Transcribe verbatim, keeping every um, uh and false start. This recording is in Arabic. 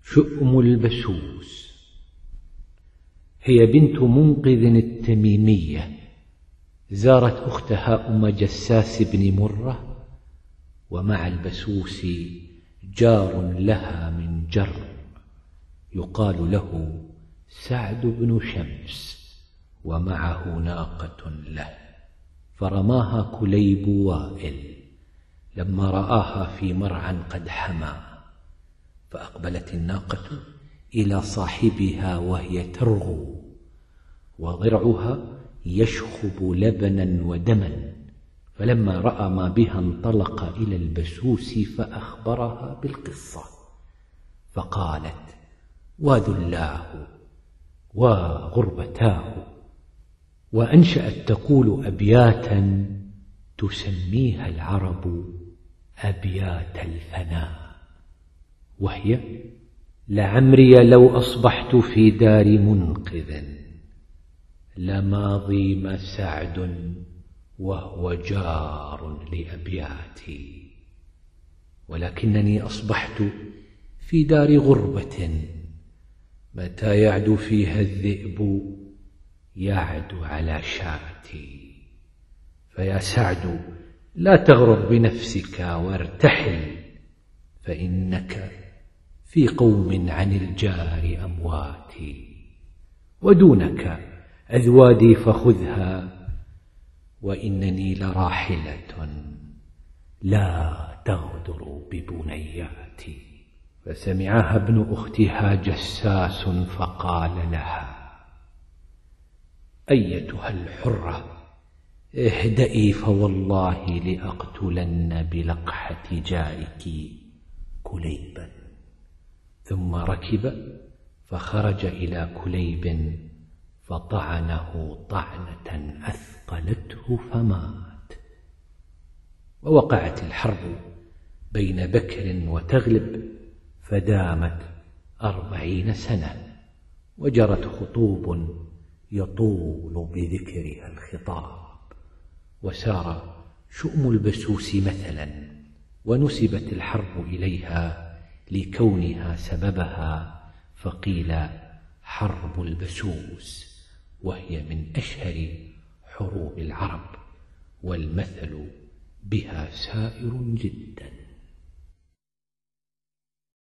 شؤم البسوس. هي بنت منقذ التميمية، زارت أختها أم جساس بن مرة، ومع البسوس جار لها من جر يقال له سعد بن شمس، ومعه ناقة له، فرماها كليب وائل لما رآها في مرعى قد حمى، فأقبلت الناقة إلى صاحبها وهي ترغو، وضرعها يشخب لبنا ودما، فلما رأى ما بها انطلق إلى البسوس فأخبرها بالقصة، فقالت: وذلاه وغربتاه، وأنشأت تقول أبياتا تسميها العرب أبيات الفناء، وهي: لعمري لو أصبحت في دار منقذ، لما ضيم سعد وهو جار لأبياتي، ولكنني أصبحت في دار غربة، متى يعدو فيها الذئب يعدو على شاتي، فيا سعد لا تغرر بنفسك وارتحل، فإنك في قوم عن الجار أمواتي، ودونك أذوادي فخذها، وإنني لراحلة لا تغدر ببنياتي. فسمعها ابن أختها جساس فقال لها: أيتها الحرة، اهدئي، فوالله لأقتلن بلقحة جارك كليبا. ثم ركب فخرج إلى كليب فطعنه طعنة أثقلته فمات. ووقعت الحرب بين بكر وتغلب، فدامت أربعين سنة، وجرت خطوب يطول بذكرها الخطاب، وسار شؤم البسوس مثلا، ونسبت الحرب إليها لكونها سببها، فقيل حرب البسوس، وهي من أشهر حروب العرب، والمثل بها سائر جدا.